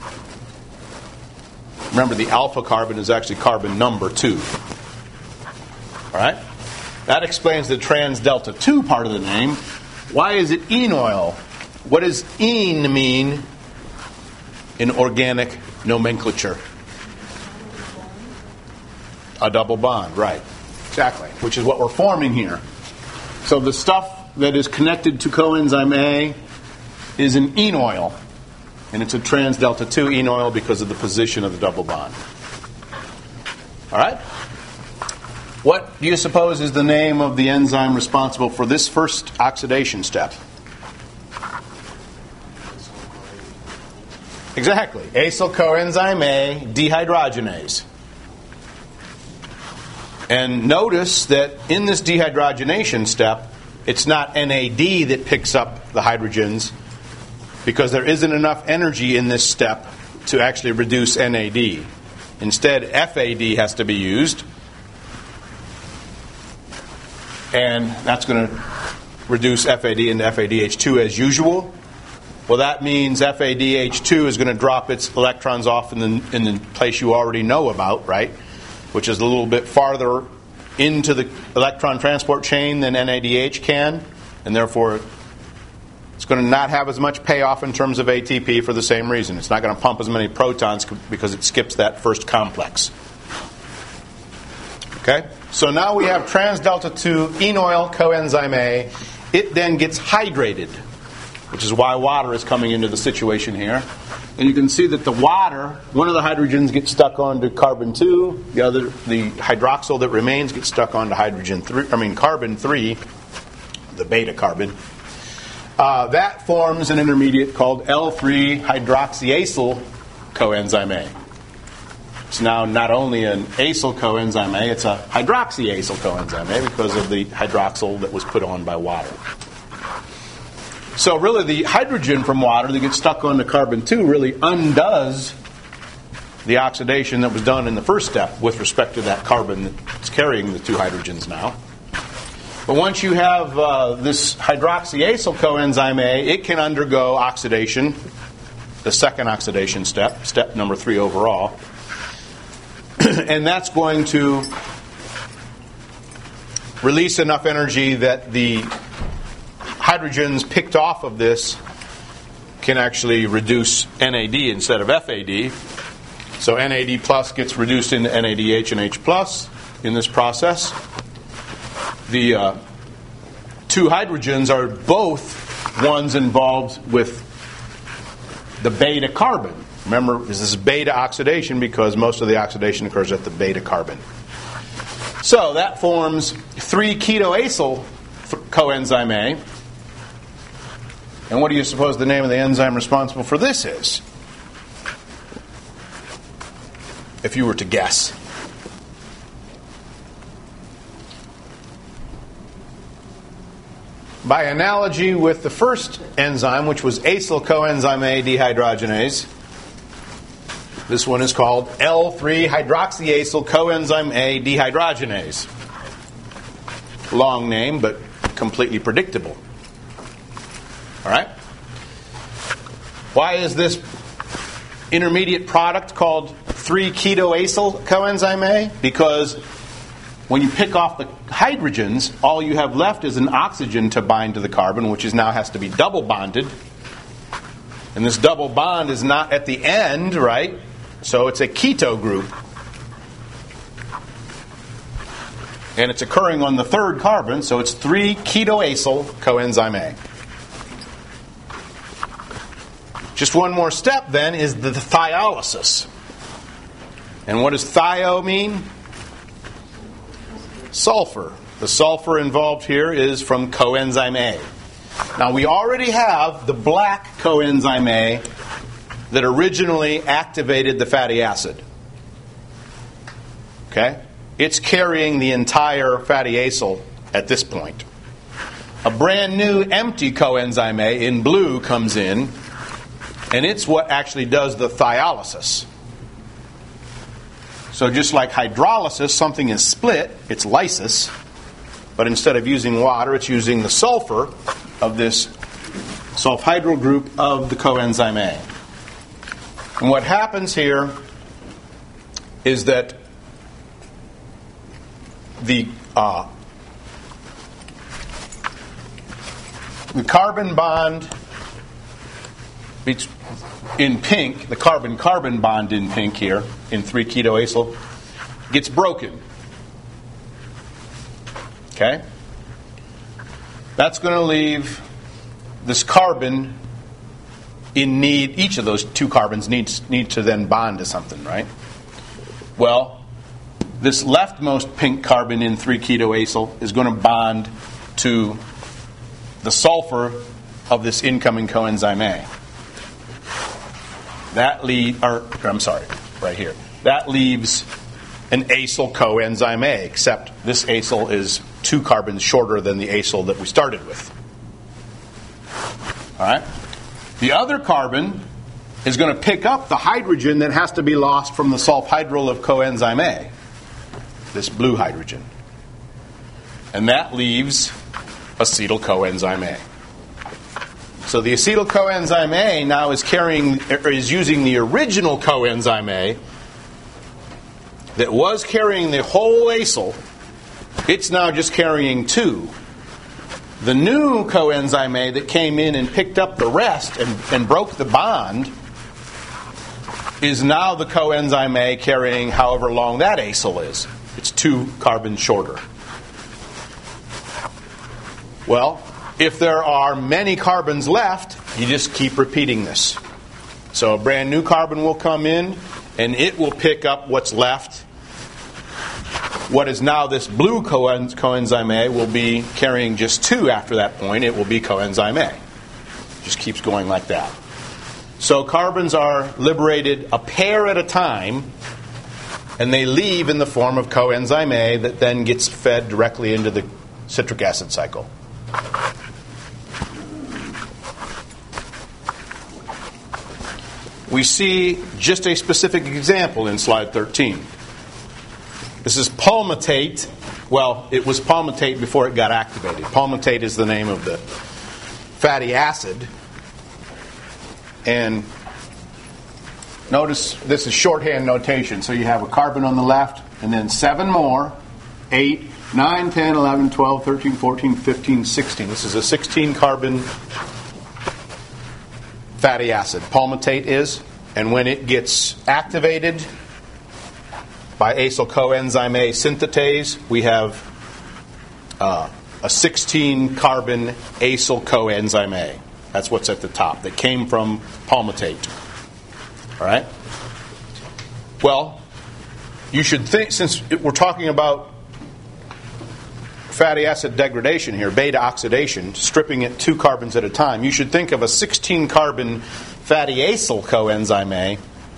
Remember, the alpha carbon is actually carbon number 2. All right? That explains the trans delta 2 part of the name. Why is it enoyl? What does ene mean in organic nomenclature? A double bond, right. Exactly. Which is what we're forming here. So the stuff that is connected to coenzyme A is an enoyl. And it's a trans delta 2 enoyl because of the position of the double bond. All right? What do you suppose is the name of the enzyme responsible for this first oxidation step? Exactly. Acyl coenzyme A dehydrogenase. And notice that in this dehydrogenation step, it's not NAD that picks up the hydrogens because there isn't enough energy in this step to actually reduce NAD. Instead, FAD has to be used. And that's going to reduce FAD into FADH2 as usual. Well, that means FADH2 is going to drop its electrons off in the place you already know about, right? Which is a little bit farther into the electron transport chain than NADH can, and therefore it's going to not have as much payoff in terms of ATP for the same reason. It's not going to pump as many protons because it skips that first complex. Okay? So now we have trans delta 2 enoyl coenzyme A. It then gets hydrated. which is why water is coming into the situation here. And you can see that the water, one of the hydrogens gets stuck onto carbon 2, the hydroxyl that remains gets stuck onto carbon 3, the beta carbon. That forms an intermediate called L3-hydroxyacyl coenzyme A. It's now not only an acyl coenzyme A, it's a hydroxyacyl coenzyme A because of the hydroxyl that was put on by water. So really the hydrogen from water that gets stuck onto carbon 2 really undoes the oxidation that was done in the first step with respect to that carbon that's carrying the 2 hydrogens now. But once you have this hydroxyacyl coenzyme A, it can undergo oxidation, the second oxidation step number 3 overall. And that's going to release enough energy that the hydrogens picked off of this can actually reduce NAD instead of FAD. So NAD plus gets reduced into NADH and H plus in this process. The 2 hydrogens are both ones involved with the beta carbon. Remember, this is beta oxidation because most of the oxidation occurs at the beta carbon. So that forms 3-ketoacyl coenzyme A. And what do you suppose the name of the enzyme responsible for this is? If you were to guess. By analogy with the first enzyme, which was acyl coenzyme A dehydrogenase, this one is called L3-hydroxyacyl coenzyme A dehydrogenase. Long name, but completely predictable. All right? Why is this intermediate product called 3-ketoacyl coenzyme A? Because when you pick off the hydrogens, all you have left is an oxygen to bind to the carbon, which now has to be double bonded. And this double bond is not at the end, right? So it's a keto group. And it's occurring on the 3rd carbon, so it's 3-ketoacyl coenzyme A. Just one more step then is the thiolysis. And what does thio mean? Sulfur. The sulfur involved here is from coenzyme A. Now we already have the black coenzyme A that originally activated the fatty acid. Okay? It's carrying the entire fatty acyl at this point. A brand new empty coenzyme A in blue comes in, and it's what actually does the thiolysis. So just like hydrolysis, something is split, it's lysis, but instead of using water, it's using the sulfur of this sulfhydryl group of the coenzyme A. And what happens here is that the carbon bond in pink, the carbon-carbon bond in pink here, in 3-ketoacyl, gets broken. Okay? That's going to leave this carbon in need. Each of those 2 carbons need to then bond to something, right? Well, this leftmost pink carbon in 3-ketoacyl is going to bond to the sulfur of this incoming coenzyme A. That leaves an acyl coenzyme A, except this acyl is 2 carbons shorter than the acyl that we started with. All right? The other carbon is going to pick up the hydrogen that has to be lost from the sulfhydryl of coenzyme A, this blue hydrogen. And that leaves acetyl coenzyme A. So the acetyl coenzyme A now is using the original coenzyme A that was carrying the whole acyl. It's now just carrying 2. The new coenzyme A that came in and picked up the rest and broke the bond is now the coenzyme A carrying however long that acyl is. It's 2 carbons shorter. Well, if there are many carbons left, you just keep repeating this. So a brand new carbon will come in, and it will pick up what's left. What is now this blue coenzyme A will be carrying just 2 after that point. It will be coenzyme A. Just keeps going like that. So carbons are liberated a pair at a time, and they leave in the form of coenzyme A that then gets fed directly into the citric acid cycle. We see just a specific example in slide 13. This is palmitate. Well, it was palmitate before it got activated. Palmitate is the name of the fatty acid. And notice this is shorthand notation. So you have a carbon on the left, and then 7 more. 8, 9, 10, 11, 12, 13, 14, 15, 16. This is a 16-carbon fatty acid. Palmitate is. And when it gets activated by acyl coenzyme A synthetase, we have a 16-carbon acyl coenzyme A. That's what's at the top. That came from palmitate. All right? Well, you should think, since we're talking about fatty acid degradation here, beta oxidation, stripping it 2 carbons at a time, you should think of a 16-carbon fatty acyl coenzyme A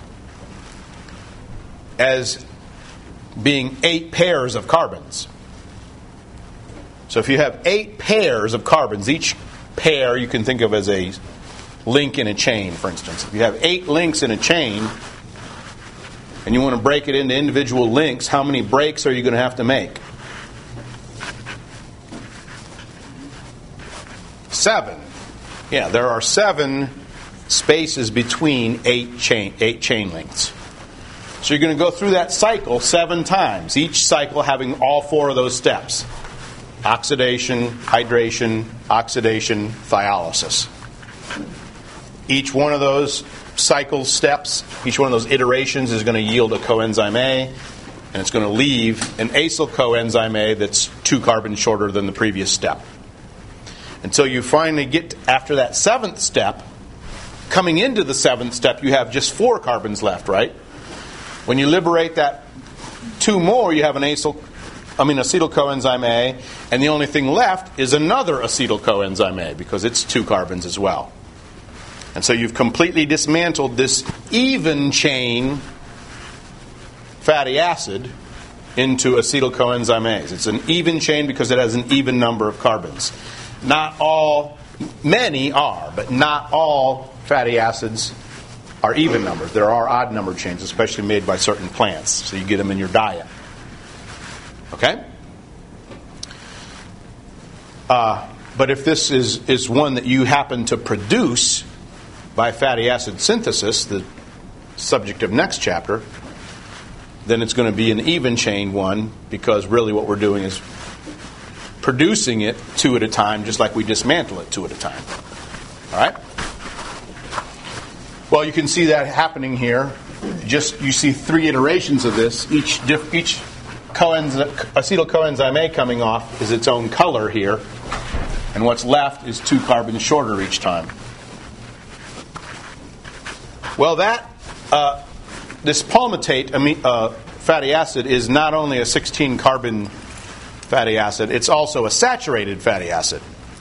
as being 8 pairs of carbons. So if you have 8 pairs of carbons, each pair you can think of as a link in a chain, for instance. If you have 8 links in a chain and you want to break it into individual links, how many breaks are you going to have to make? 7. Yeah, there are 7 spaces between 8 chain lengths. So you're going to go through that cycle 7 times, each cycle having all 4 of those steps. Oxidation, hydration, oxidation, thiolysis. Each one of those cycle steps, each one of those iterations is going to yield a coenzyme A, and it's going to leave an acyl coenzyme A that's 2 carbons shorter than the previous step. Until you finally get, after that 7th step, coming into the 7th step, you have just 4 carbons left, right? When you liberate that 2 more, you have an acetyl coenzyme A, and the only thing left is another acetyl coenzyme A, because it's 2 carbons as well. And so you've completely dismantled this even chain fatty acid into acetyl coenzyme A's. It's an even chain because it has an even number of carbons. Not all, many are, but not all fatty acids are even numbered. There are odd numbered chains, especially made by certain plants, so you get them in your diet. Okay? But if this is one that you happen to produce by fatty acid synthesis, the subject of next chapter, then it's going to be an even chain one, because really what we're doing is producing it 2 at a time, just like we dismantle it 2 at a time. All right? Well, you can see that happening here. You see 3 iterations of this. Each acetyl coenzyme A coming off is its own color here, and what's left is 2 carbons shorter each time. Well, this palmitate fatty acid is not only a 16-carbon fatty acid, it's also a saturated fatty acid,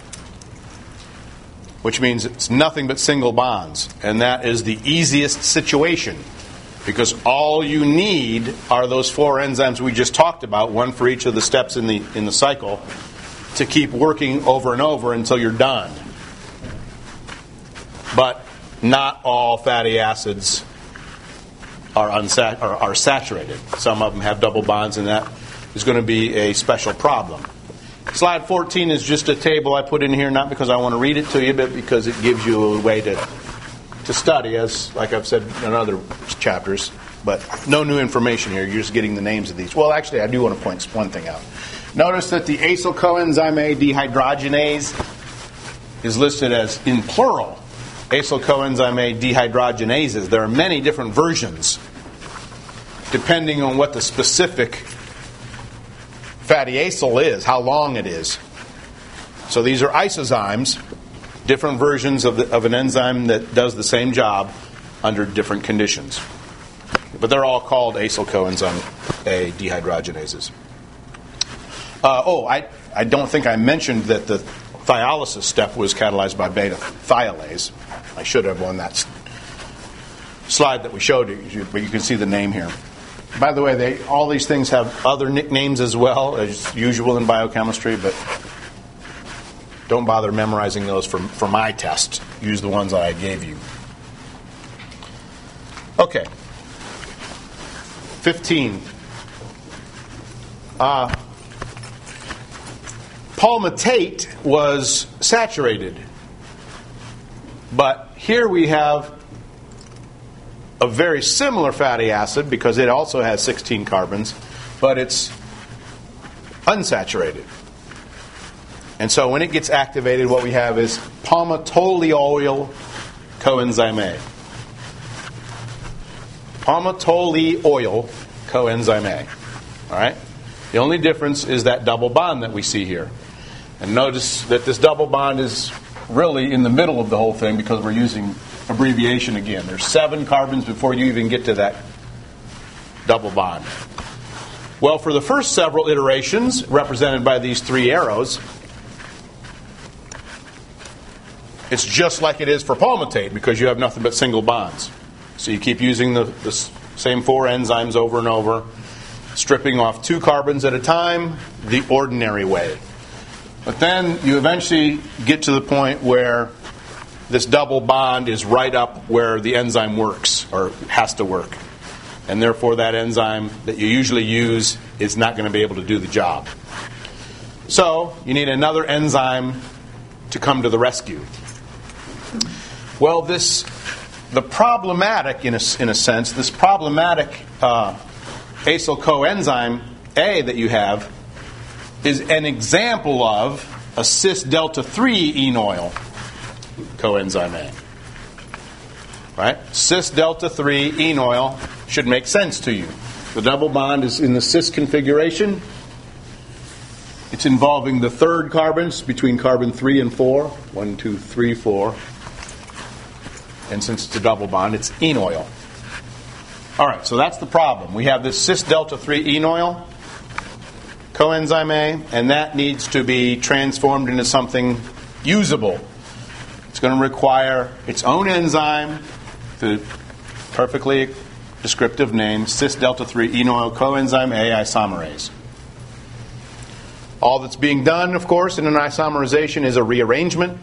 which means it's nothing but single bonds, and that is the easiest situation, because all you need are those 4 enzymes we just talked about, one for each of the steps in the cycle, to keep working over and over until you're done. But not all fatty acids are saturated. Some of them have double bonds, and that is going to be a special problem. Slide 14 is just a table I put in here, not because I want to read it to you, but because it gives you a way to study, as like I've said in other chapters. But no new information here. You're just getting the names of these. Well, actually, I do want to point one thing out. Notice that the acyl coenzyme A dehydrogenase is listed as, in plural, acyl coenzyme A dehydrogenases. There are many different versions, depending on what the specific fatty acyl is, how long it is. So these are isozymes, different versions of an enzyme that does the same job under different conditions. But they're all called acyl coenzyme A dehydrogenases. I don't think I mentioned that the thiolysis step was catalyzed by beta thiolase. I should have on that slide that we showed you, but you can see the name here. By the way, all these things have other nicknames as well, as usual in biochemistry, but don't bother memorizing those for my test. Use the ones that I gave you. Okay. 15. Palmitate was saturated, but here we have a very similar fatty acid because it also has 16 carbons, but it's unsaturated. And so when it gets activated, what we have is palmitoleoyl coenzyme A. Palmitoleoyl coenzyme A. All right? The only difference is that double bond that we see here. And notice that this double bond is really in the middle of the whole thing because we're using abbreviation again. There's 7 carbons before you even get to that double bond. Well, for the first several iterations, represented by these 3 arrows, it's just like it is for palmitate because you have nothing but single bonds. So you keep using the same 4 enzymes over and over, stripping off 2 carbons at a time, the ordinary way. But then you eventually get to the point where this double bond is right up where the enzyme works or has to work. And therefore that enzyme that you usually use is not going to be able to do the job. So you need another enzyme to come to the rescue. Well, the problematic, in a sense, this problematic acyl coenzyme A that you have is an example of a cis delta 3 enol coenzyme A. Right? Cis delta 3 enol should make sense to you. The double bond is in the cis configuration. It's involving the third carbons between carbon 3 and 4. 1, 2, 3, 4. And since it's a double bond, it's enol. All right, so that's the problem. We have this cis delta 3 enol coenzyme A, and that needs to be transformed into something usable. It's going to require its own enzyme, the perfectly descriptive name, cis delta 3 enol coenzyme A isomerase. All that's being done, of course, in an isomerization is a rearrangement.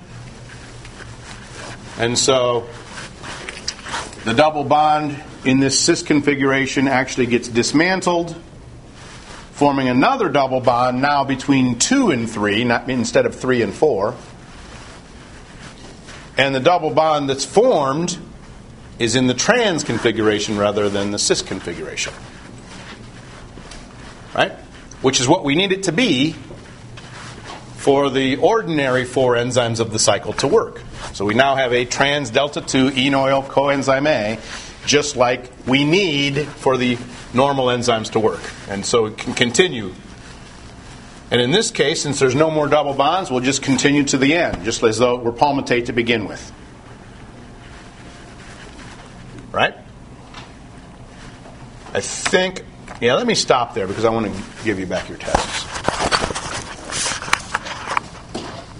And so the double bond in this cis configuration actually gets dismantled, forming another double bond now between 2 and 3, instead of 3 and 4. And the double bond that's formed is in the trans configuration rather than the cis configuration. Right? Which is what we need it to be for the ordinary 4 enzymes of the cycle to work. So we now have a trans delta 2 enol coenzyme A, just like we need for the normal enzymes to work. And so it can continue. And in this case, since there's no more double bonds, we'll just continue to the end, just as though we're palmitate to begin with. Right? I think, let me stop there because I want to give you back your test.